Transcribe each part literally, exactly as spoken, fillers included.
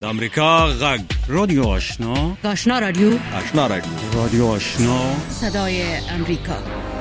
د امریکا غږ رادیو آشنا آشنا رادیو آشنا رادیو رادیو آشنا صدای امریکا.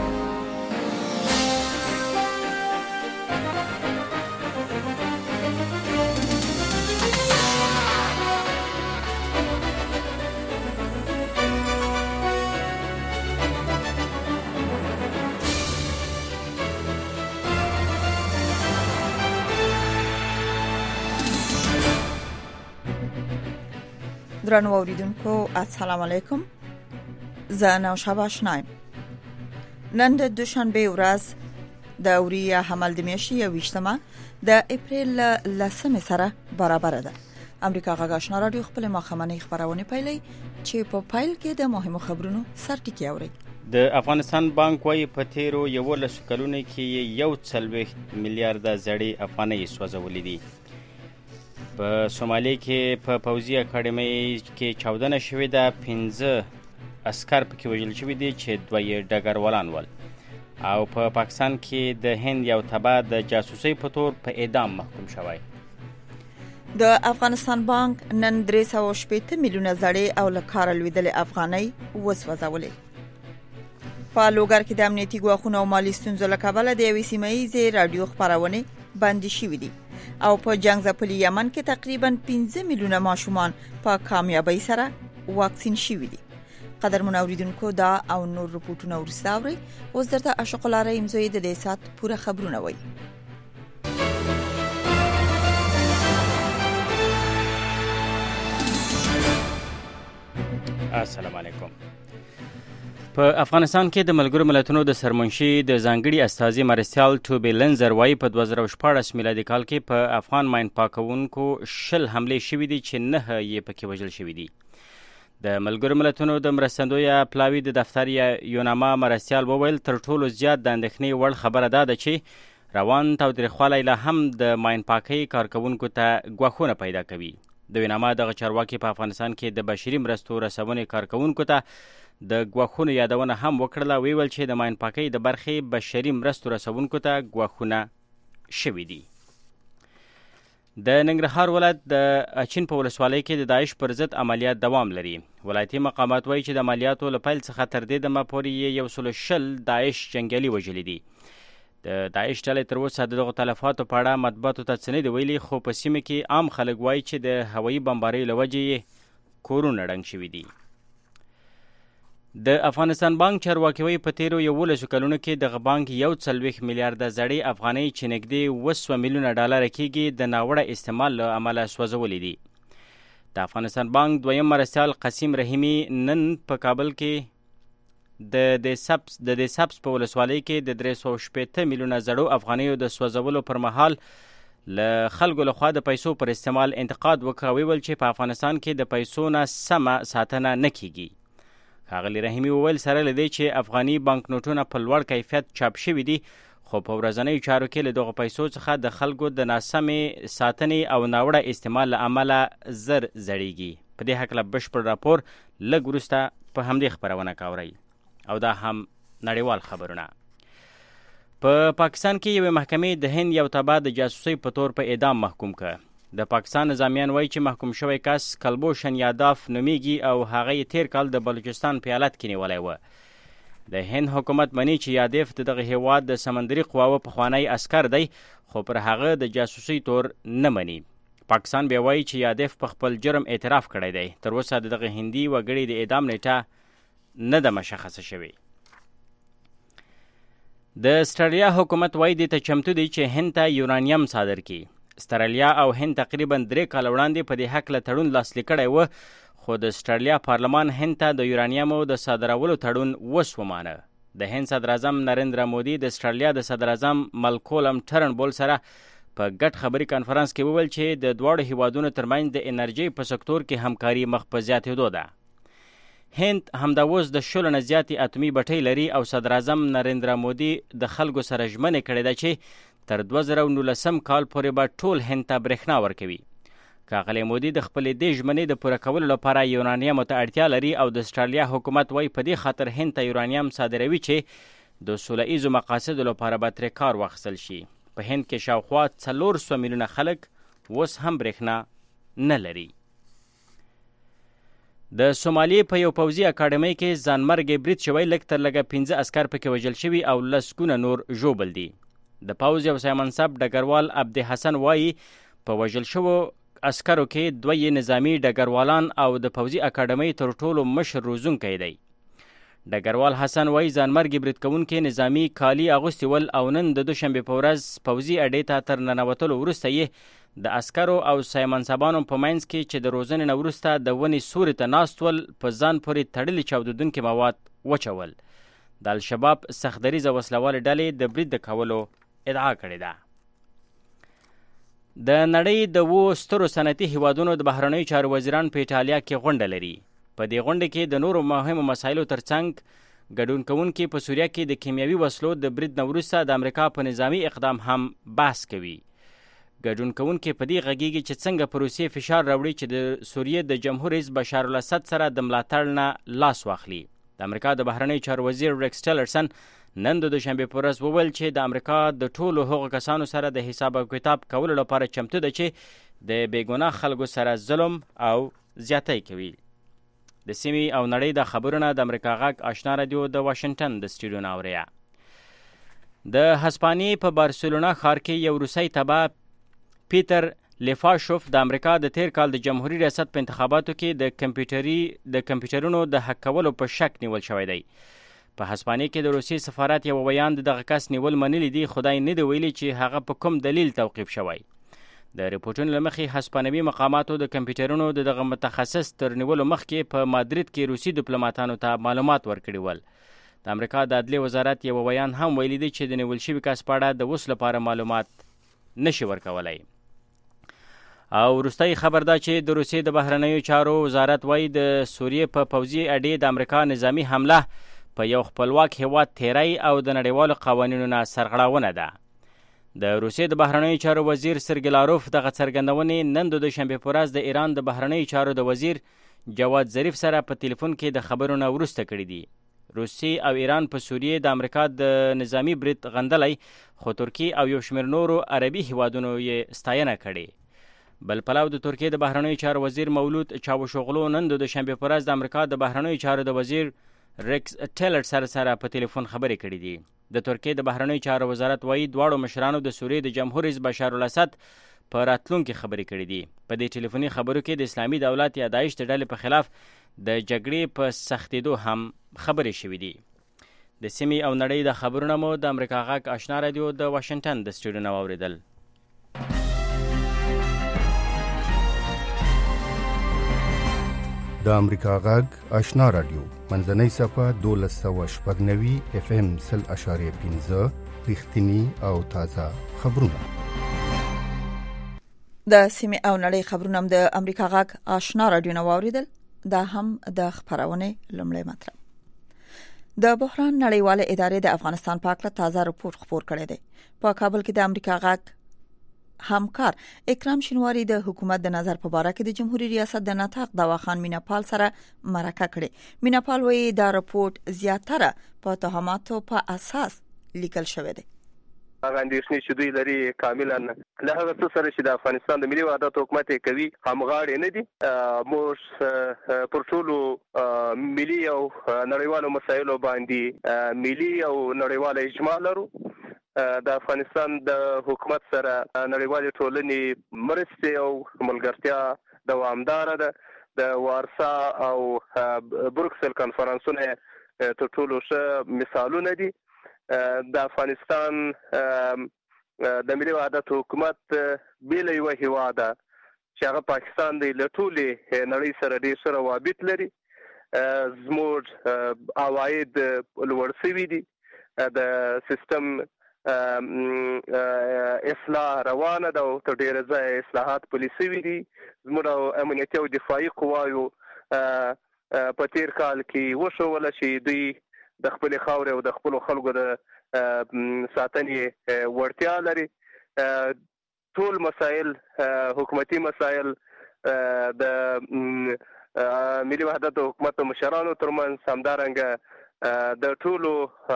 درنو اوریدونکو السلام علیکم. زه نوشابه آشنایم. نن د دوشنبه ورځ د اوري حمل د میاشتې یوویشتمه د اپریل لسمه سره برابر ده. امریکا غږ آشنا رادیو خپل ماخمنۍ خبرونه پیلي چې په پایل کې د مهمو خبرونو سرټکی اوري. د افغانستان بانک وايي په تیرو یولسو کلونو کې یو څلوېښت میلیارډه زړې افغانۍ سوځولې دي. په سومالي کې په پوځي اکاډمۍ کې چاودنه شوې ده. پنځه عسکر پکې وژل شوي دي چې دوه یې ډګروالان ول. او په پا پاکستان کې د هند یو تبع د جاسوسۍ په تور په اعدام محکوم شوی. د افغانستان بانک نن درې سوه شپېته میلیونه زړې او له کاره لوېدلې افغانۍ وسوځولې. په لوګر کې د امنیتي ګواښونو او مالي ستونزو له کبله د یوې سیمه ییزې راډیو خپرونې بندي شوې دي. او په جنگ ځپلي یمن کې تقریبا پنځه میلیونه ماشومان په کامیابی سره واکسین شوي دي. قدرمن اوریدونکو دا او نور رپورټونه ورسته اورئ. اوس درته عاشق لاره امزوی د دې سات پوره خبرونه وایي. السلام علیکم. په افغانستان کې د ملګرو ملتونو د سرمنشي د ځانګړي استازي مرستیال توبی لنزر وايي په دوه زره شپاړس میلادي کال کې په افغان ماین پاکونکو شل حملې شوې دي چې نه یې پکې وژل شوي دي. د ملګرو ملتونو د مرستندویه پلاوي د دفتر یوناما مرستیال وویل تر ټولو زیات د اندېښنې وړ خبره دا ده چې روان تاوتریخوالی لا هم د ماین پاکۍ کارکوونکو ته ګواښونه پیدا کوي. د یوناما دغه چارواکي په افغانستان کې د بشري مرستو رسونې کارکوونکو ته د ګواښونو یادونه هم وکړله. ویل چې د ماین پاکۍ د برخې بشري مرستو رسونکو ته ګواښونه شوي دي. د ننګرهار ولایت د اچین په ولسوالۍ کې د داعش پر ضد عملیات دوام لري. ولایتي مقامات وایي چې د عملیاتو له پیل څخه تر دې دمه پورې یو سل شل داعش جنګیالي وژلي دي. د داعش ډلې تر اوسه د دغو تلفاتو په اړه مطبوعاتو ته څه نه دي ویلي، خو په سیمه کې عام خلک وایي چې د هوایي بمباریو له وجې یې کورونه ړنګ شوي دي. د افغانستان بانک چارواکي وایي په تیرو یولسو کلونو کې دغه بانک یو څلوېښت میلیارډه زړې افغانۍ چې نږدې اوه سوه میلیونه ډالره کېږي د ناوړه استعمال له امله سوځولې دي. د افغانستان بانک دویم مرستیال قسیم رحیمي نن په کابل کې د د سبس د د سبس په ولسوالۍ کې د درې سوه شپېته میلیونه زړو افغانیو د سوځولو پر مهال له خلکو لخوا د پیسو پر استعمال انتقاد وکړ. ویل چې په افغانستان کې د پیسو نه سمه ساتنه نه کیږي. ښاغلي رحیمي وویل سره له دې چې افغاني بانکنوټونه په لوړ کیفیت چاپ شوي دي، خو په ورځنیو چارو کې له دغو پیسو څخه د خلکو د ناسمې ساتنې او ناوړه استعمال له امله زر زړیږي. په دې هکله بشپړ راپور لږ وروسته په همدې خپرونه کې اورئ. او دا هم نړیوال خبرونه. په پاکستان کې یوې محکمې د هند یو تبع د جاسوسۍ په تور په اعدام محکوم کړ. د پاکستان نظامیان وایي چې محکوم شوی کس کلبوشن یاداف نومیږي او هغه یې تیر کال د بلوچستان په ایالت کې نیولی و. د هند حکومت مني چې یاداف د دغه هیواد د سمندري قواوو پخوانی عسکر دی، خو پر هغه د جاسوسۍ تور نه مني. پاکستان بیا وایي چې یاداف په خپل جرم اعتراف کړی دی. تر اوسه د دغه هندي وګړي د اعدام نیټه نه ده مشخصه شوې. د استرالیا حکومت وایي دې ته چمتو دی چې هند ته یورانیم صادر کړي. استرالیا او هند تقریبا درې کاله وړاندې په دې هکله تړون لاسلیک کړی و، خو د استرالیا پارلمان هند ته د یورانیمو د صادرولو تړون اوس ومانه. د هند صدراعظم نریندرا مودي د استرالیا د صدراعظم ملکولم ټرنبول سره په ګډ خبري کانفرنس کې وویل چې د دواړو هیوادونو ترمنځ د انرژۍ په سکتور کې همکاري مخ په زیاتېدو ده. هند همدا اوس د شلو نه زیاتې اتومي بټۍ لري او صدراعظم نریندرا مودي د خلکو سره ژمنې کړې ده چې تر دوه زره نولسم کال پورې به ټول هند ته برېښنا ورکوي. ښاغلی مودي د خپلې دې ژمنې د پوره کولو لپاره یورانیمو ته اړتیا لري او د استرالیا حکومت وایي په دې خاطر هند ته یورانیم صادروي چې د سوله ایزو مقاصدو لپاره به ترې کار واخیستل شي. په هند کې شاوخوا څلور سوه میلیونه خلک اوس هم برېښنا نه لري. د سومالي په یو پوځي اکاډمۍ کې ځانمرګي برید شوی، لږ تر لږه پنځه عسکر پکې وژل شوي او لس ګونه نور ژوبل دي. د پوځ یو سیمنصب ډګروال عبد حسن وایي په وژل شوو عسکرو کې دوه یې نظامي ډګروالان او د پوځي اکاډمۍ تر ټولو مشر روزونکی دی. ډګروال حسن وایي ځانمرګي برید کوونکي نظامي کالي اغوستي ول او نن د دوشنبې په ورځ پوځي اډې ته تر ننوتلو وروسته یې د عسکرو او سیمنصبانو په منځ کې چې د روزنې نه وروسته د ونې سوري ته ناست ول په ځان پورې تړلي چاودېدونکي مواد وچول. د الشباب سختدریزه وسلوالې ډلې د برید د کولو ادعا کړې ده. د نړۍ د اوو سترو صنعتي هیوادونو د بهرنیو چارو وزیران په ایټالیا کې غونډه لري. په دې غونډه کې د نورو مهمو مسایلو ترڅنګ ګډون کوونکي په سوریه کې د کیمیاوي وسلو د برید نه وروسته د امریکا په نظامي اقدام هم بحث کوي. ګډون کوونکي په دې غږیږي چې څنګه په روسیې فشار راوړي چې د سوریې د جمهور رئیس بشار الاسد سره د ملاتړ نه لاس واخلي. د امریکا د بهرنیو چارو وزیر ریکس ټیلرسن نن د دوشنبې په ورځ وویل چې د امریکا د ټولو هغو کسانو سره د حساب او کتاب کولو لپاره چمتو ده چې د بېګناه خلکو سره ظلم او زیاتی کوي. د سیمې او نړۍ د خبرونه د امریکا غږ آشنا رادیو د واشنګټن د سټوډیو نه اوریا. د هسپانیې په بارسلونا ښار کې یو روسی تبع پیټر لیفاشوف د امریکا د تیر کال د جمهوریت ریاست په انتخاباتو کې د کمپیوټري د کمپیوټرونو د حک کولو په شک نیول شوی دی. په هسپانیې کې د روسیې سفارت یو بیان د دغه کس نیول منلی دی، خدای نه دی ویلي چې هغه په کوم دلیل توقیف شوی. د ریپورټونو له مخې هسپانوي مقاماتو د کمپیوټرونو د دغه متخصص تر نیولو مخکې په مادرید کې روسي ډیپلوماتانو ته معلومات ورکړي ول. د امریکا د عدلیې وزارت یو بیان هم ویلي دی چې د نیول شوي کس په اړه د اوس لپاره معلومات نشي ورکولی. او وروستی خبر دا چې د روسیې د بهرنیو چارو وزارت وایي د سوریې په پوځي اډې د امریکا نظامي حمله په یو خپلواک هیواد تیری او د نړیوالو قوانینو نه سرغړونه ده. د روسیې د بهرنیو چارو وزیر سرګی لاروف دغه څرګندونې نن د دوشنبې په ورځ د ایران د بهرنیو چارو د وزیر جواد ظریف سره په تلیفون کې د خبرو نه وروسته کړي دي. روسیې او ایران په سوریې د امریکا د نظامي برید غندلی، خو ترکیې او یو شمېر نورو عربي هیوادونو یې ستاینه کړې. بل پلو د ترکیې د بهرنیو چارو وزیر مولود چاوشوغلو نن د دوشنبې په ورځ د امریکا د بهرنیو چارو د وزیر ریکس ټیلر سره سره په تلیفون خبرې کړې دي. د ترکیې د بهرنیو چارو وزارت وایي دواړو مشرانو د سوریې د جمهور رئیس بشار الاسد په راتلونکي خبرې کړې دي. په دې ټلیفوني خبرو کې د اسلامي دولت یا داعش د ډلې په خلاف د جګړې په سختېدو هم خبرې شوې دي. د سیمې او نړۍ د خبرونه مو د امریکا غږ آشنا رادیو د واشنګټن د سټوډیو نه واورېدل. د امریکا غږ آشنا رادیو منځنۍ صفحه دولس سوه شپږ نوي اف ام سل اشاریه پنځه رښتیني او تازه خبرونه. د سیمې او نړۍ خبرونه د امریکا غږ آشنا رادیو نه واورېدل. دا هم د خبرونې لومړی مطلب. د بحران نړیواله ادارې د افغانستان په اړه تازه راپور خپور کړی دی. په کابل کې د امریکا غږ همکار اکرام شینواری د حکومت د نظر په باره کې د جمهوریت ریاست د ناطق دواخان میناپال سره مرکه کړې. میناپال وایي دا راپور زیاتره په تهماتو په اساس لیکل شوی دی. هغه اندېښنې چې دوی لري کاملا له هغه څه سره چې د افغانستان د ملي وحدت حکومت کوي همغاړې نه دي. موږ پر ټولو ملي او نړیوالو مسایلو باندې ملي او نړیواله اجماع لرو. د افغانستان د حکومت سره نړیوالې ټولنې مرستې او ملګرتیا دوامداره ده. د وارسا او بروکسل کنفرانسونه تر ټولو ښه مثالونه دي. د افغانستان د ملي وحدت حکومت بیل یو هیواد چې هغه پاکستان دی له ټولې نړۍ سره ډېر ښه روابط لري. زموږ عواید لوړ شوي دي. د سیستم اصلاح روانه ده او تر ډیره ځایه اصلاحات پلي شوي دي. زموږ امنیتي او دفاعي قواوو په تیر کال کې وښوله چې دوی د خپلې خاورې او د خپلو خلکو د ساتنې وړتیا لري. ټول مسایل حکومتي مسایل د ملي وحدت حکومت مشرانو ترمنځ همدارنګه د ټولو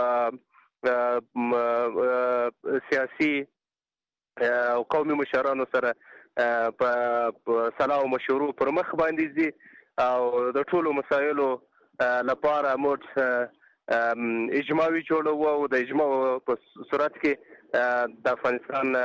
سیاسي او قومي مشرانو سره په صلاح او مشورو پر مخ باندې ځي او د ټولو مسایلو لپاره موږ اجماعي جوړو او د اجماع په صورت کې د افغانستان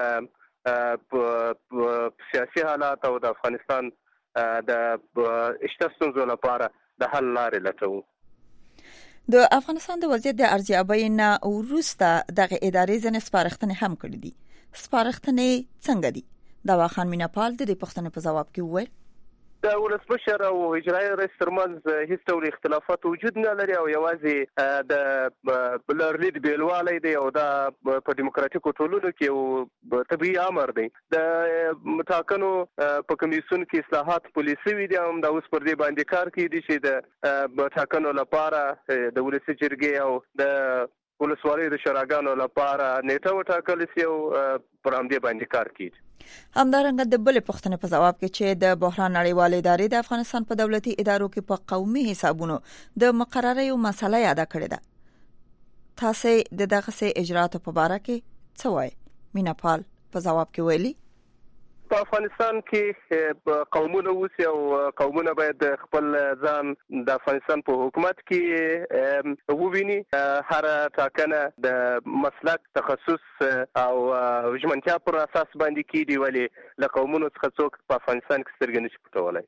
په سیاسي حالات او د افغانستان د اشتراکونو لپاره د حل لارې لټوو. د افغانستان د وضعیت د ارزیابۍ نه وروسته دغه ادارې ځنې سپارښتنې هم کړې دي. سپارښتنې څنګه دي؟ دا واخان میناپال د دې پوښتنې په جواب کې وویل د ولسمشر او اجرایي رئیس ترمنځ هیڅ ډول اختلافات وجود نه لري او یوازې د بلرلید بیلوالی دی او دا په دیموکراتیکو ټولنو کې یو طبیعي امر دی. د متاکنو په کمیسیون کې اصلاحات پالیسي وي دي هم دا اوس پر دې باندې کار کوي دي چې د متاکنو لپاره د ولسي جرګې او د ولسوالۍ د شوراګانو لپاره نیټه وټاکل شي او پر همدې باندې کار کوي. همدارنګه د بلې پوښتنې په جواب کې چې د بحران نړیوالې ادارې د افغانستان په دولتي ادارو کې په قومي حسابونو د مقرره یو مسله یاد کړې ده. تاسو د دغه اجراتو په اړه کې څه وایي؟ میناپال په جواب کې ویلي په افغانستان کې قومونه اوسي او قومونه باید خپل ځان د افغانستان په حکومت کې وویني. هر ټاکنه د مسلک تخصص او ژمنتیا پر اساس باندې کیږي ولې له قومونو څخه څوک په افغانستان کې سترګې نشي پټولای.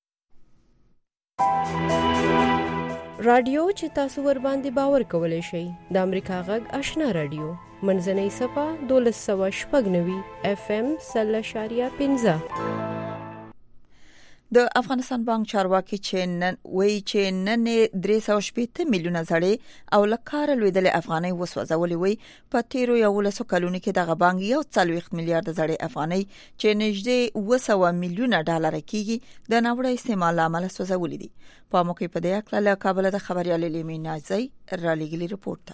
رادیو چې تاسو ور باندې باور کولای شئ د امریکا غږ آشنا رادیو منځنۍ صفه دولس سوه شپږ نوي اف ام سل اشاریه پنځه. د افغانستان بانک چارواکي چې نن وی چې نن درې سوه شپږ میلیونه زړې او لکاره لویدلې افغانۍ وسوځولې وي. په تیرو یولسو کلونو کې دغه بانک یو څلوېښت میلیارډ زړې افغانۍ چې نږدې اوه سوه میلیونه ډالر کېږي د ناوړه استعمال لامل سوځولې دي. په موقع په دې اړه له کابل د خبريال لیمي نازي را لګلي رپورت.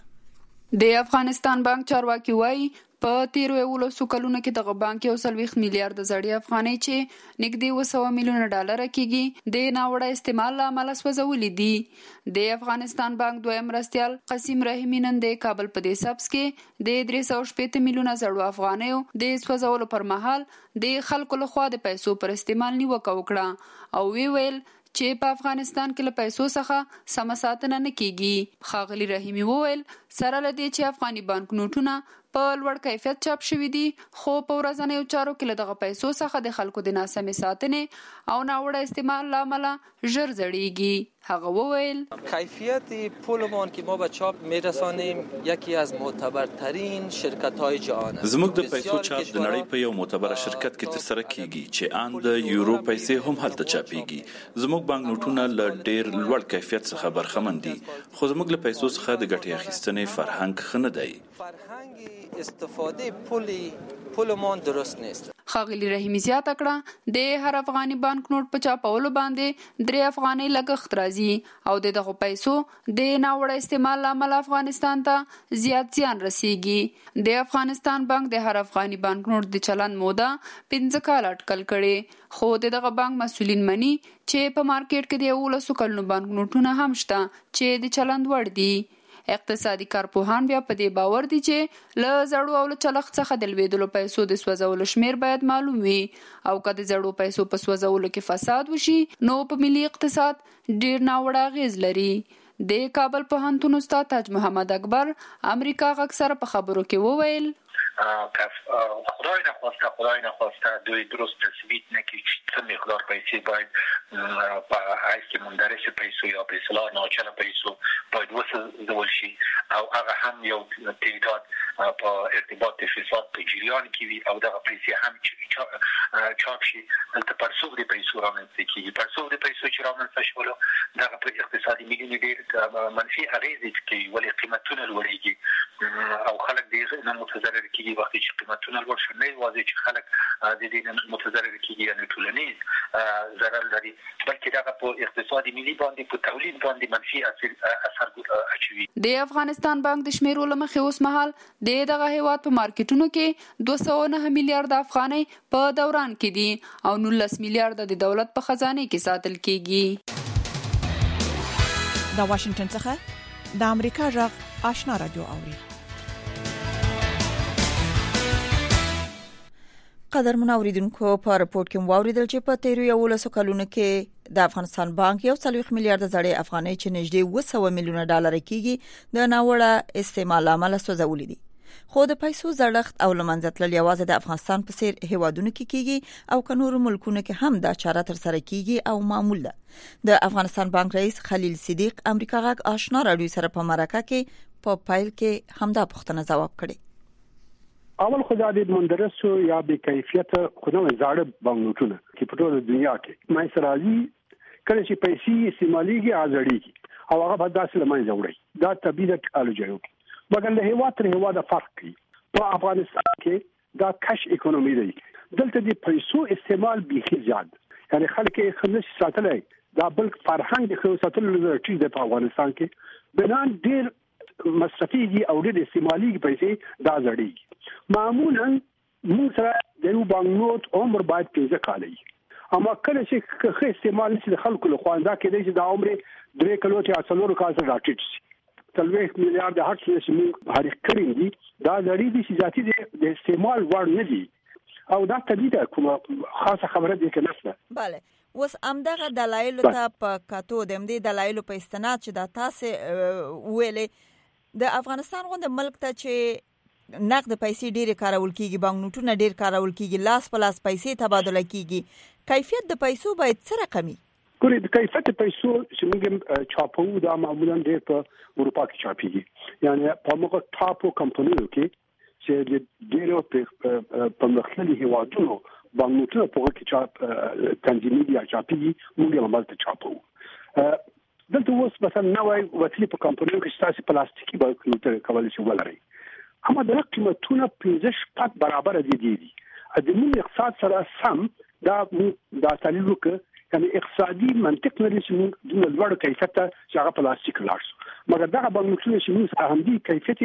د افغانستان بانک چارواکي وایي په تیرو یولسو کلونو کې دغه بانک یو څلوېښت میلیارډ زړې افغانۍ چې نږدې اوه سوه میلیونه ډالر کېږي د ناوړه استعمال لامل سوځولې دي. د افغانستان بانک دویم مرستیال قاسم رحیمي نن د کابل په دې سبس کې د درې سوه شپږ میلیونه زړو افغانیو د سوځولو پر مهال د خلکو لخوا د پیسو پر استعمال نیوکه وکړه او وی ویل چې په افغانستان کې له پیسو څخه سم ساتنه نه کیږي. خاغلی رحیمي وویل سره لدی چې افغاني بانک نوټونه په لوړ کیفیت چاپ شوي دي خو په ورځنیو چارو کې له دغه پیسو څخه د خلکو د ناسمې ساتنې او ناوړه استعمال لامل ژر زړیږي. هغه وویل کیفیت پولمان که ما به چاپ میرسانیم یکی از معتبرترین شرکت‌های جهان است. زموږ د پیسو چاپ د نړۍ په یو معتبره شرکت کې ترسره کیږي چې ان د یورو پیسې هم هلته چاپیږي. زموږ بانک نوټونه له ډیر لوړ کیفیت څخه برخمن دي خو زموږ له پیسو څخه د ګټې اخیستنې فرهنګ ښه نه دی. فرهنګ استفاده پولی پولمان درست نیست. خاغلی رحیمی زیاته کړه د هر افغاني بانک نوټ په چاپولو باندې درې افغاني لګښت راځي او د دغه پیسو د ناوړه استعمال لامل افغانستان ته زیات زیان رسیږي. د افغانستان بانک د هر افغاني بانک نوټ د چلن موده پنځه کال اټکل کړي خو دغه بانک مسؤلین مني چې په مارکیټ کې د یولسو کلونو بانک نوټونه هم شته چې د چلند وړ دي. اقتصادي کارپوهان بیا په دې باور دي چې له زړو او له چلښت څخه د لویدلو پیسو د سوځولو شمیر باید معلوم وي او که د زړو پیسو په سوځولو کې فساد وشي نو په ملي اقتصاد ډیر ناوړه اغیز لري. د کابل پوهنتون استاد تاج محمد اکبر امریکا غږ سره په خبرو کې وویل خدای نخواسته خدای نخواسته دوی درست تثبیت نکرد چه مقدار پیسې باید په حیث کې مندرس پیسو یا به اصطلاح ناچل پیسو باید وسوځول شي او هغه هم یو تعداد په ارتباط فساد په جریان کې وي او دغه پیسې هم چاپ شي. دلته پرسوب د پیسو رامنځته کېږي. پرسوب د پیسو چې رامنځته شولو دغه په اقتصادي میلیونې ډېر منفي اغېزې کوي ولې قیمتونه لوړېږي او خلک ډېر نه متضرر کېږي. وقتی چې قیمتونه لوړ شي نه یوازې چې خلک د دې نه متضرر کېږي یعنې ټولنیز ضرر لري بلکې دغه په اقتصادي ملي باندې په تولید باندې منفي اثر اچوي. د افغانستان بانک د شمیرو له مخې اوس مهال د دغه هیواد په مارکیټونو کې دوه سوه نه میلیارډ افغانۍ په دوران کې دي او نولس میلیارډ د دولت په خزانه کې ساتل کېږي. د واشنگټن څخه د امریکا غږ آشنا رادیو اوري. قدرمن اوریدونکو په رپورت کې واوریدل چې په تیرو یولسو کلونو کې د افغانستان بانک یو څلوېښت میلیارډ زړې افغانۍ چې نږدې اوه سوه میلیونه ډالر کېږي د ناوړه استعمال عمله سوځولې دي. خو د پیسو زړښت او لمنځه تلل یوازې د افغانستان په څیر هیوادونو کې کېږي او که نورو ملکونو کې هم دا چاره تر سره کېږي او معمول ده. د افغانستان بانک رئیس خلیل صدیق امریکا غږ آشنا رادیو سره په مرکه کې په پایل کې همدا پوښتنه ځواب کړي. اول خدای دې مندرسو یا به کیفیت خدای زړه بانکونو چې په ټول دنیا کې مې سرازي کله چې پیسې استعماليږي ازړيږي او هغه به داسې لمنځه وړي دا طبيعت ټکنالوژي وي مګر له هوا تر هوا د فرق کوي. په افغانستان کې دا کش اکونومي دی دلته د پیسو استعمال به زیات یعنی خلک یې خمس ساتلای دا بل فرهنګ د خو ساتلو لپاره د افغانستان کې بنان ډیر مصرفي او ډیر استعمالي پیسې دا زړيږي. معمولا موږ سره د یو بانکنوټ عمر باید پنځه کال وي اما کله چې ښه استعمال شي د خلکو له خوا دا کېدای چې دا عمر درې کلو ته څلور کال سره راټیټ شي. څلوېښت میلیارډ هر څه چې موږ حرکت کړی دي دا لري دي چې ذاتي د استعمال وړ نه دي او دا طبيعي کومه خاصه خبره دي کې نشته. bale اوس امدغه دلایل ته په کاتو د امدې دلایل په استناد چې دا تاسو ویلې د افغانستان غونډه ملک ته چې نقد پیسې ډېر کارول کیږي بانکنوټونه ډېر کارول کیږي لاس په لاس پیسې تبادله کیږي کیفیت د پیسو باید څه رقمي ګورې د کیفیت پیسو چې موږ چاپو دا معمولا ډېر په اروپا کې چاپیږي یعنی په موږ ټاپو کمپنیو کې چې د ډېرو په مختلفو هیوادونو بانکنوټونه په کې چاپ تنظیمي دي چاپیږي موږ یې مالته چاپو. دلته اوس مثلا نوې وسیلې په کمپنیو کې تاسو پلاستیکي بانکنوټ کولای شئ ولرئ اما د قیمتونو پنځه شپږ برابر دي دي د موږ اقتصاد سره سم دا دا تعلیل وکړي یعنی اقتصادي منطق لري چې موږ د لوړ کیفیت چې هغه پلاستیک لارسو مګر دا بانکنوټونه چې موږ هم دي کیفیت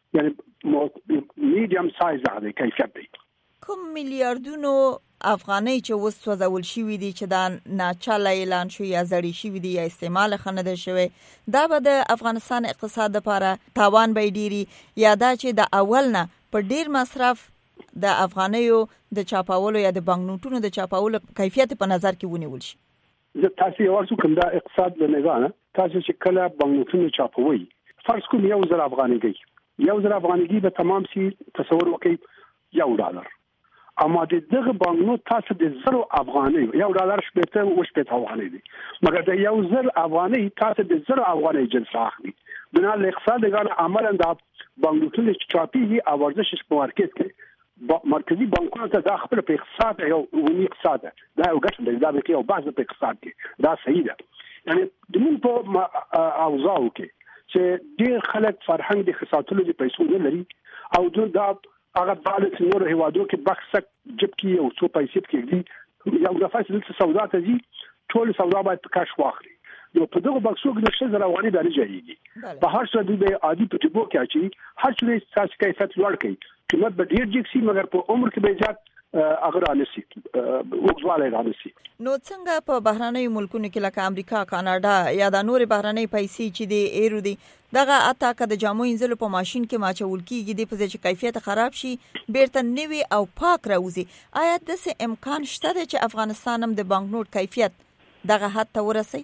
یعنی میډیم سایز هغه کیفیت دی. کوم میلیارډونو افغانۍ چې وس سوځول شوی دي چې دا ناچاله اعلان شو یا زړی شوی دي یا استعمال خنده شوی دا به د افغانستان اقتصاد لپاره تاوان به ډیری یا دا چې د اول نه په ډیر مصرف د افغانیو د چاپاولو یا د بانکنوټونو د چاپاولو کیفیت په نظر کې ونیول شي. زه تاسو یو څه کوم دا اقتصاد د نظام تاسو چې کله بانکنوټونه چاپوي فرض کوم یو زر افغانۍ دی یو زر افغانۍ به تمام شي تصور وکړئ یو ډالر اما د دغه بانکنوټ تاسو د زر افغانۍ یو ډالر شپته او شپته افغانۍ دي مګر د یو زر افغانۍ تاسو د زر افغانۍ جنس اخلي بنا له اقتصاد غاړه عملاً د بانکنوټونو چې چاپیږي او ورزش په مارکیټ کې مرکزی بانکونو ته د خپل په اقتصاد یو ونی اقتصاد دا یو ګټه ده دا به یو بعض په اقتصاد کې دا صحیح ده یعنی د موږ په اوضاع کې چې ډېر خلک فرهنګ د خصاتلو د پیسو نه لري او دا هغه بالغ نور هوادو کې بخښک جب کې او څو پیسې کې یو دفعه چې سودا ته دي ټول سودا باید کاش واخلي نو په دغه بکسو کې نشه زره افغانۍ باندې جايږي په هر څه د عادي په ټبو کې اچي هر څه تاسو کیفیت لوړ کړي قیمت به ډیر جګ شي مګر په عمر کې به زیات اگر انسي وګړي رانسي. نو څنګه په بهراني ملکونو کې لکه امریکا کاناډا یا د نور بهراني پیسې چې دی ایرو دی دغه اتا که د جامو انځلو په ماشين کې ماچول کیږي د په ځای کیفیت خراب شي بیرته نوي او پاک راوځي آیا د څه امکان شته چې افغانستان هم د بانکنوټ کیفیت دغه حد ته ورسي؟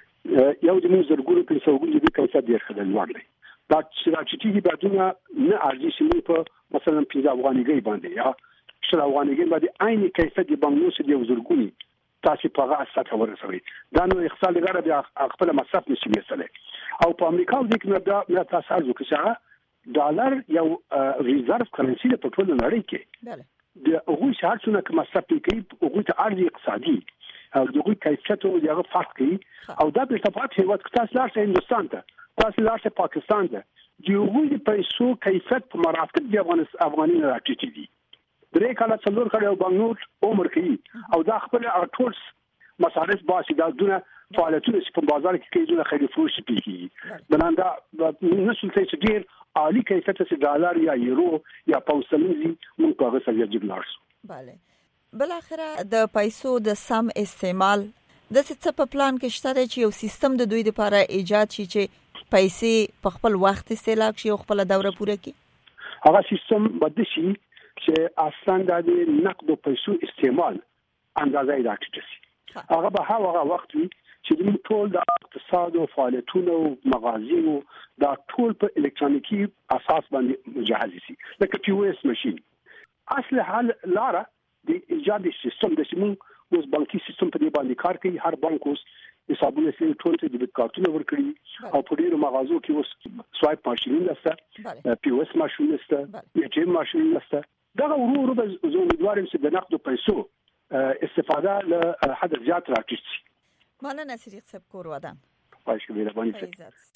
یو د موږ زرګونو په څوګونو د کیفیت ډیر ښه لوړ دی دا چې چې بعدونه نه ارزي چې په مثلا پنځه افغانۍ باندې یا شل افغانۍ باندې عین کیفیت د بانکنوټ د یو زرګونی تاسو په هغه سطح ورسوي دا نو اقتصاد لپاره د خپل مصرف نشي وسله او په امریکا کې نو دا تاسو ارزو کې ډالر یو ریزرف کرنسي په ټول نړۍ کې د هغوی شرطونه کوم مصرف کوي هغوی ته ارزي اقتصادي او دغه کیفیت او دغه فرق کوي او دا په تفاوت هیواد کې تاسو لارښه هندستان ته تاسو لارښه پاکستان ته د هغوی پیسو کیفیت په مرافق د افغاني نه راټیټي دي درې کاله څلور کاله بانکنوټ عمر کوي او دا خپل ټول مصارف باسي دا دونه فعالیتونه چې په بازار کې کوي دونه خیلی فروش کیږي بناندا نشل چې ډیر عالی کیفیت چې ډالر یا یورو یا پاوسلنزي موږ په هغه سره جګلارسو. bale بل اخره د پیسو د سم استعمال د څه په پلان کې شته چې یو سیستم د دوی لپاره ایجاد شي چې پیسې په خپل وخت استهلاک شي او خپل دوره پوره کړي؟ هغه سیستم بده شي چې اصلا د نقد او پیسو استعمال اندازې راټیټه شي. هغه به هغه وخت وي چې د ټول د اقتصاد او فعالیتونو مغازینو دا ټول په الکترونیکي اساس باندې مجهز شي لکه پی او اس ماشين. اصل حل لاره د ایجاد سیستم د سیمون اوس بانکي سیستم په دې باندې کار کوي. هر بانک اوس حسابونه سي ټول ته د کارتونو ورکړي او په ډیرو مغازو کې اوس سوایپ ماشين نشته، پی او اس ماشين نشته، ای ټي ام ماشين نشته. دا ورو ورو به زه امیدوارم چې د نقد پیسو استفاده له حد زیات راټیټ شي. مننه صدیق صاحب کور ودان. خواهش کوم مهرباني.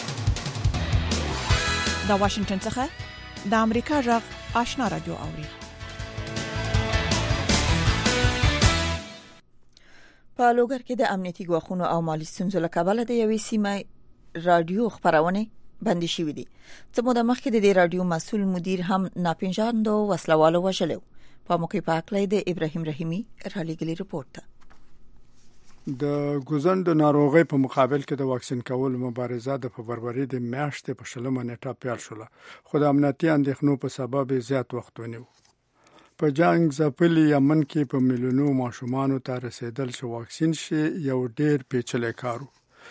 دا واشنگټن څخه د امریکا جغ آشنا رادیو اوري. په لوګر کې د امنیتي ګواښونو او مالی ستونزو له کبله د یوې سیمه رادیو خبرونه بندي شوې دي. څه موده مخکې د دې رادیو مسؤل مدیر هم ناپېژاندو وسلوالو وژلو. په موقع په اړه د ابراهیم رحیمی را لېږلي رپورټ ته د ګوزن د ناروغۍ په مقابل کې د واکسین کولو مبارزه د فبروري د میاشتې په شلمه نیټه پیل شوه، خو د امنیتي اندېښنو په سبب زیات وخت ونیو. په جنگ ځپلي یمن کې په میلیونو ماشومان ته رسیدل چې واکسین شي یو ډېر پیچلی کار و.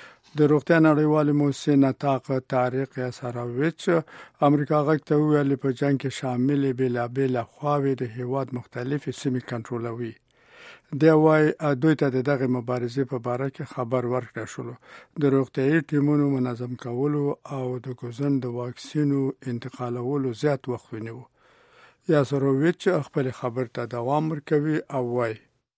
د روغتیا نړیوال موسسې نطاق طارق یاسارویچ امریکا غږ ته وویل په جنگ کې شامل بېلابېل خواوې د هیواد مختلفې سیمې کنټرولوي. دی وايي دوی ته دغه مبارزې په باره کې خبر ورکړل شو. د روغتیايي ټیمونو منظم کولو او د ګوزن د واکسینو انتقالولو زیات وخت ونیو. یاسارویچ خپل خبر ته دوام ورکوي او وايي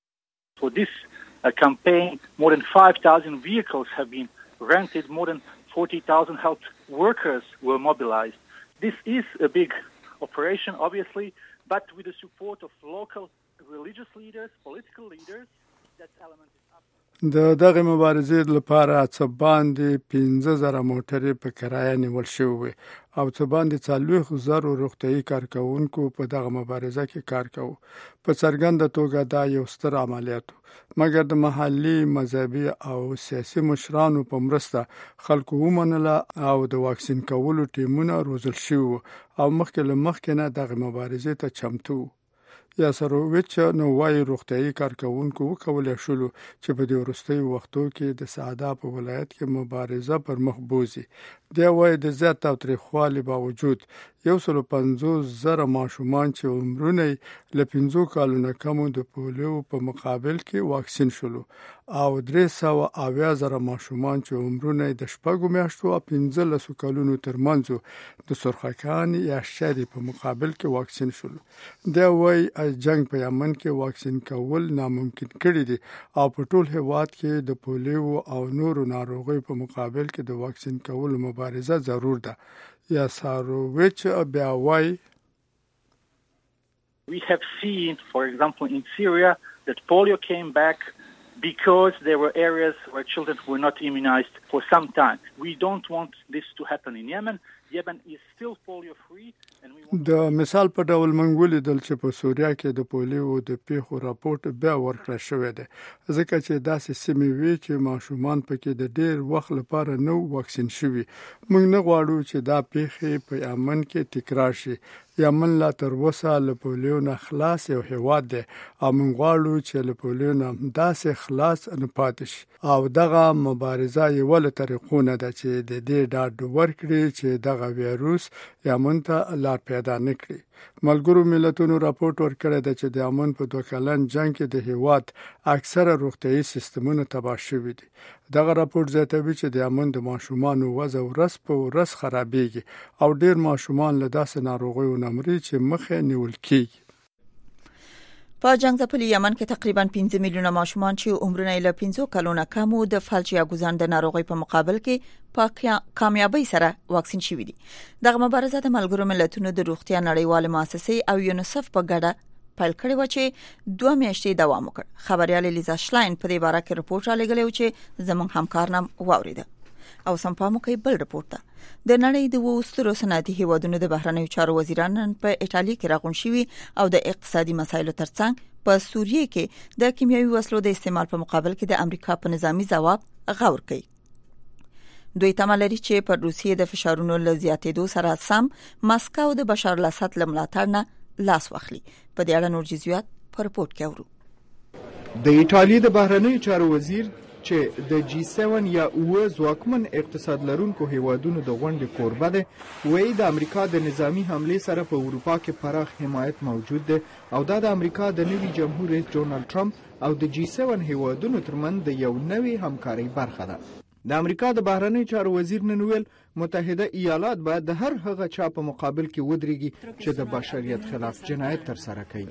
For this uh, campaign, more than five thousand vehicles have been rented, more than forty thousand health workers were mobilized. This is a big operation, obviously, but with the support of local religious leaders, political leaders, that element is up. د دغه مبارزې لپاره څه باندې پنځه زره موټرې په کرایه نیول شوې او څه باندې څلوېښت زره روغتیايي کارکوونکو په دغه مبارزه کې کار کوي. په څرګنده توګه دا یو ستر عملیات مګر د محلي مذهبي او سیاسي مشرانو په مرسته خلکو ومنله او د واکسین کولو ټیمونه روزل شوي او مخکې له مخکې نه دغه مبارزې ته چمتو. یاسارویچ نو وايي روغتیايي کارکوونکو وکولای شول چې په دې وروستیو وختو کې د سعدا په ولایت کې مبارزه پر مخ بوزي. دی وايي د زیات تاوتریخوالي باوجود یو سل او پنځوس زره ماشومان چې عمرونه له پنځو کالونو کم د پولیو په مقابل کې واکسین شول او درې سوه اویا زره ماشومان چې عمرونه د شپږو میاشتو او پنځلسو کلونو ترمنځ د سرخکان یا شری په مقابل کې واکسین شول. دی وايي جنگ په یمن کې واکسین کول ناممکن کړی دي او په ټول هیواد کې د پولیو او نورو ناروغیو په مقابل کې د واکسین کولو مبارزه ضرور ده. یاسارویچ بیا وايي We have seen, for example, in Syria that polio came back because there were areas where children were not immunized for some time. We don't want this to happen in Yemen. Yemen is still polio free. د مثال په ډول موږ ولیدل چې په سوریه کې د پولیو د پیښو راپورټ بیا ورکړل شوی دی ځکه چې داسې سیمې وي چې ماشومان پکې د ډیر وخت لپاره نو واکسین شوي. موږ نه غواړو چې دا پیښې په یمن کې تکرار شي. یمن لا تر اوسه له پولیو نه خلاص یو هیواد دی او موږ غواړو چې له پولیو نه داسې خلاص نه پاتې شي او دغه مبارزه یو له طریقو نه ده چې د دې ډاډ ورکړي چې دغه ویروس یمن ته لار پیدا نه کړي. ملګرو ملتونو راپورټ ورکړی دی چې د یمن په دوه کلن جنگ کې د هیواد اکثره روغتیايي سیستمونه تباه شوي دي. دغه راپورټ زیاتوي چې د یمن د ماشومانو وضع ورځ په ورځ خرابېږي او ډېر ماشومان له داسې ناروغیو نه مري چې مخه نیول کېږي. په جنگ ځپلي یمن کې تقریبا پنځه میلیونه ماشومان چې عمرونه له پنځو کلونو کم وو د فلج یا ګوزن د ناروغۍ په مقابل کې په کامیابی سره واکسین شوي دي. دغه مبارزه د ملګرو ملتونو د روغتیا نړیوال مؤسسې او یونیسف په ګډه پیل کړې و چې دوه میاشتې دوام وکړ. خبريال لیزا شلاین په دې باره کې رپورټ را لګلې چې زموږ همکار نام واوریده او سم پامو کوي بل رپورټ ته. د نړۍ د وسترو صنعتي هیوادونو د بهرنیو چارو وزیران په ایټالیا کې راغون شوي او د اقتصادي مسایلو ترڅنګ په سوریه کې د کیمیاوي وسلو د استعمال په مقابل کې د امریکا په نظامی ځواب غور کوي. دوی تمه لري چې پر روسیې د فشارونو له زیاتېدو سره سم مسکو د بشار الاسد له ملاتړ نه لاس واخلي. په دې اړه نور جزئیات په رپورت کې اورو. د ایټالیا د بهرنیو چارو وزیر چې د جی سیون یا اوه ځواکمن اقتصاد لرونکو هیوادونو د غونډې کوربه دی، وایي د امریکا د نظامی حملې سره په اروپا کې پراخ حمایت موجود دی او دا د امریکا د نوي جمهور رئیس ډونالد ټرمپ او د جی سیون هیوادونو ترمنځ د یو نوي همکارۍ برخه ده. د امریکا د بهرنیو چارو وزیر نن ویل متحده ایالات باید د هر هغه چا په مقابل کې ودرېږي چې د بشریت خلاف جنایت ترسره کوي.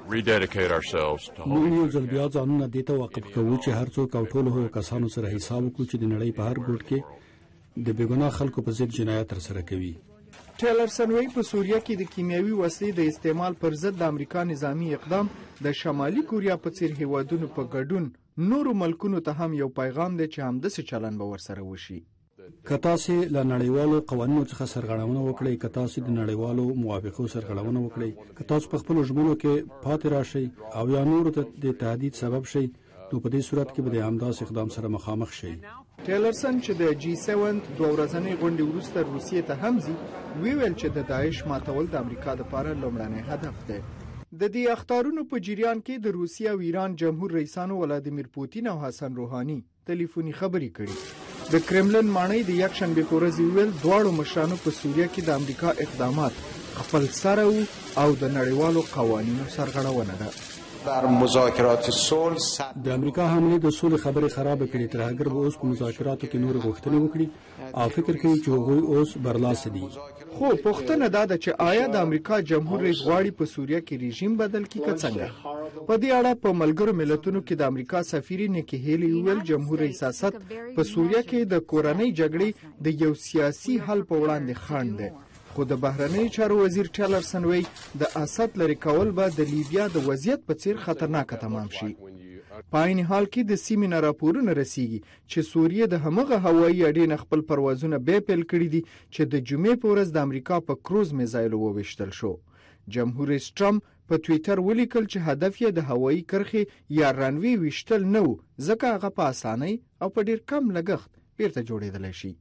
موږ یو ځل بیا ځانونه دې ته وقف کوو چې هر څوک او ټولو هغو کسانو سره حساب وکړو چې د نړۍ په هر ګوټ کې د بېګناه خلکو په ضد جنایت ترسره کوي. ټیلرسن وایي په سوریه کې د کیمیاوي وسلې د استعمال پر ضد د امریکا نظامی اقدام د شمالي کوریا په څیر هیوادونو په ګډون نورو ملکونو ته هم یو پیغام دی چې همداسې چلن به ورسره وشي. که تاسې له نړیوالو قوانینو څخه سرغړونه وکړئ، که تاسې د نړیوالو موافقو سرغړونه وکړئ، که تاسو په خپلو ژمنو کې پاتې راشئ او یا نورو ته د تهدید سبب شئ، نو په دې صورت کې به د همداسې اقدام سره مخامخ شئ. ټیلرسن چې د جی سیون دوه ورځنۍ غونډې وروسته روسیې ته هم ځي، ویل چې د داعش ماتول د امریکا لپاره لومړنی هدف دی. د دې اخطارونو په جریان کې د روسیې او ایران جمهور رئیسانو ولادیمیر پوتین او حسن روحانی ټلیفوني خبرې کړي. د کرملن ماڼۍ د یکشنبې په ورځ ویل دواړو مشرانو په سوریه کې د امریکا اقدامات خپل سره وو او د نړیوالو قوانینو سرغړونه ده. در مذاکرات صلح د امریکا حمله د صلح خبرې خراب کړې، تر هغه به اوس په مذاکراتو کې نور غوښتنې وکړي او فکر کوي چې هغوی اوس برلاس دي. خو پوښتنه دا ده چې آیا د امریکا جمهور رئیس غواړي په سوریه کې رژیم بدل کړي که څنګه؟ په دې اړه په ملګرو ملتونو کې د امریکا سفیر نیکی هیلی ویل جمهور رئیس اسد په سوریه کې د کورنۍ جګړې د یو سیاسي حل په وړاندې خنډ دی. خو د بهرنیو چارو وزیر ټیلرسن وایي د اسد لرې کول به د لیبیا د وضعیت په څیر خطرناکه تمام شي. په عین حال کې د سیمې نه راپورونه رسیږي چې سوریه د همغه هوایي اډې نه خپل پروازونه بیا پیل کړي دي چې د جمعې په ورځ د امریکا په کروز میزایلو وویشتل شو. جمهور رئیس ټرمپ په ټویټر ولیکل چې هدف یې د هوایي کرښې یا رنوي ویشتل نه و، ځکه هغه په اسانۍ او په ډیر کم لګښت بیرته جوړېدلی شي.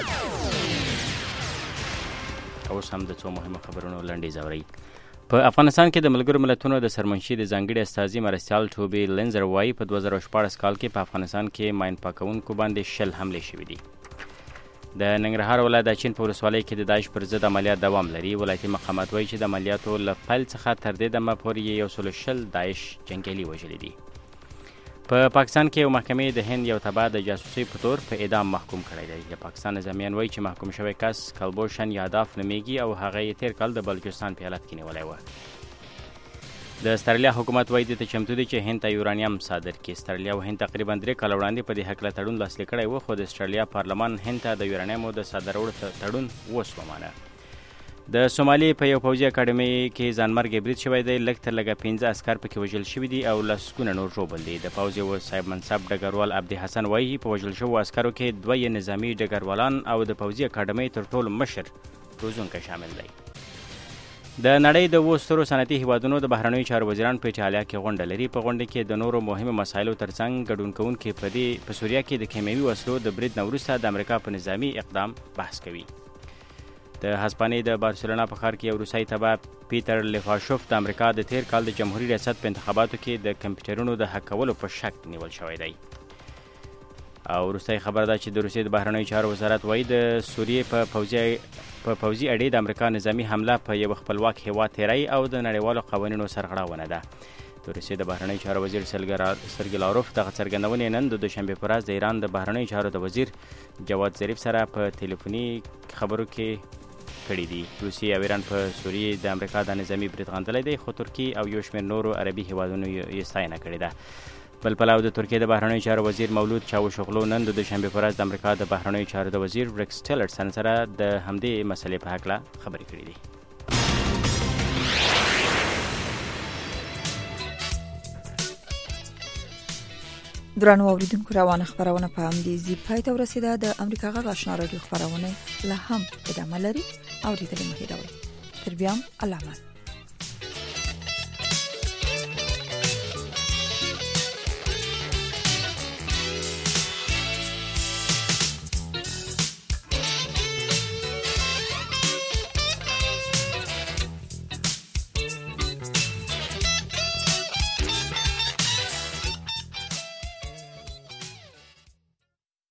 اوس هم د څو مهمو خبرونو لنډیز اورئ. په افغانستان کې د ملګرو ملتونو د سرمنشي د ځانګړي استازي مرستیال ټوبي لینزر وایي په دوه زره شپاړس کال کې په افغانستان کې ماین پاکونکو باندې شل حملې شوې دي. د ننګرهار ولایت د چین په ولسوالۍ کې د داعش پر ضد عملیات دوام لري. ولایتي مقامات وایي چې د عملیاتو له پیل څخه تر دې دمه پورې یو سل شل داعش جنګیالي وژلي دي. په پاکستان کې یو محکمې د هند یو تبع د جاسوسۍ په تور په اعدام محکوم کړی دی. د پاکستان نظامیان وایي چې محکوم شوی کس کلبوشن یاداف نومیږي او هغه یې تیر کال د بلوچستان په ایالت کې نیولی و. د استرالیا حکومت وایي دې ته چمتو دی چې هند ته یورانیم صادر کړي. استرالیا او هند تقریبا درې کاله وړاندې په دې هکله تړون لاسلیک کړی و، خو د استرالیا پارلمان هند ته د یورانیمو د صادرولو تړون اوس ومانه. د سومالي په یو پوځي اکاډمۍ کې ځانمرګي برید شوی دی. لږ تر لږه پنځه عسکر پکې وژل شوي دي او لسګونه نور ژوبل دي. د پوځ یو صاحب منصب ډګروال عبدي حسن وایي په وژل شوو عسکرو کې دوه یې نظامي ډګروالان او د پوځي اکاډمۍ تر ټولو مشر روزونکی شامل دی. د نړۍ د اوو سترو صنعتي هیوادونو د بهرنیو چارو وزیران په ایټالیا کې غونډه لري. په غونډه کې د نورو مهمو مسایلو ترڅنګ ګډون کوونکي په دې په سوریه کې د کیمیاوي وسلو د برید نه وروسته د امریکا په نظامي اقدام بحث کوي. د هسپانیې د بارسلونا په ښار کې یو روسي تبع پیټر لیفاشوف د امریکا د تیر کال د جمهوریت ریاست په انتخاباتو کې د کمپیوټرونو د حک کولو په شک نیول شوی دی. او وروستۍ خبره ده چې د روسیې د بهرنیو چارو وزارت وایي د سوریې په پوځي په پوځي اډې د امریکا نظامي حمله په یو خپلواک هیواد تیری او د نړیوالو قوانینو سرغړونه ده. د روسیې د بهرنیو چارو وزیر سرګی لاروف دغه څرګندونې نن د دوشنبې په ورځ د ایران د بهرنیو چارو د وزیر جواد ظریف سره په ټلیفوني خبرو کې کړي دي. روسیې او ایران په سوریې د امریکا د نظامي برید غندلی دی، خو ترکیې او یو شمېر نورو عربي هیوادونو یې ستاینه کړې ده. بل پلو د ترکیې د بهرنیو چارو وزیر مولود چاوشوغلو نن د دوشنبې په ورځ د امریکا د بهرنیو چارو د وزیر ریکس ټیلرسن سره د همدې مسلې په هکله خبرې کړې دي. درنو اوریدونکو، روانه خبرونه په همدې ځای پای ته ورسېده. د امریکا غږ آشنا راډیو خبرونه لا هم ادامه لري. اوریدلې مه هېروئ. تر بیا هم الله امان.